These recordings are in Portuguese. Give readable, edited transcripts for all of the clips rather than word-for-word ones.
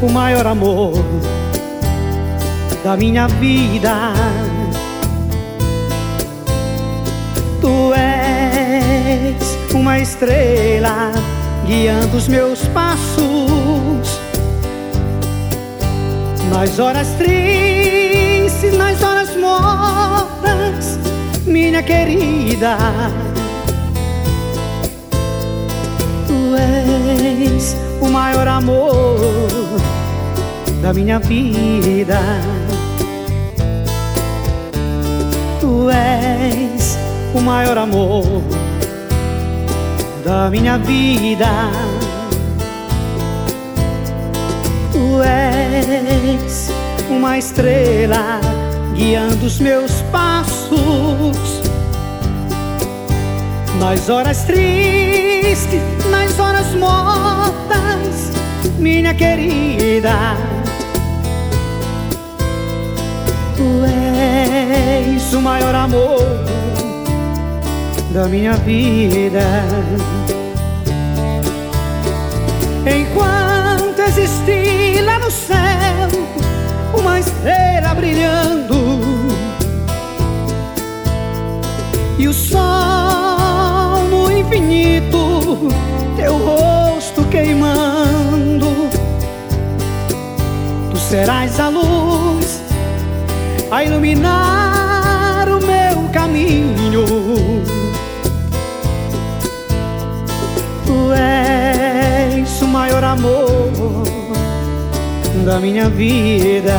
o maior amor da minha vida. Tu és uma estrela guiando os meus passos nas horas tristes, nas horas mortas, minha querida. Tu és o maior amor da minha vida. Tu és o maior amor da minha vida. Tu és uma estrela guiando os meus passos nas horas tristes, nas horas mortas, minha querida. Tu és o maior amor da minha vida. Enquanto existir lá no céu uma estrela brilhando e o sol no infinito, teu rosto queimando, tu serás a luz a iluminar o meu caminho. Tu és o maior amor da minha vida.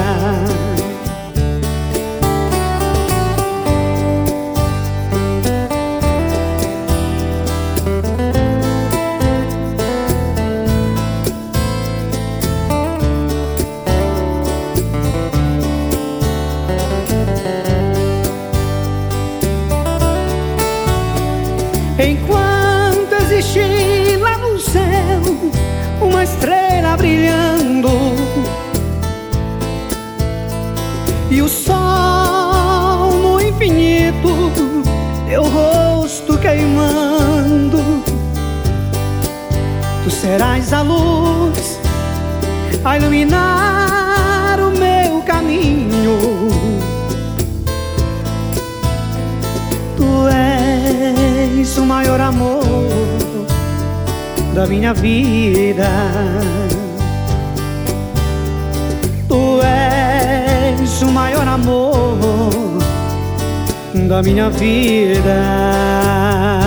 Enquanto existir lá no céu uma estrela brilhando e o sol no infinito, teu rosto queimando, tu serás a luz a iluminar o meu caminho. Tu és o maior amor da minha vida. Tu és o maior amor da minha vida.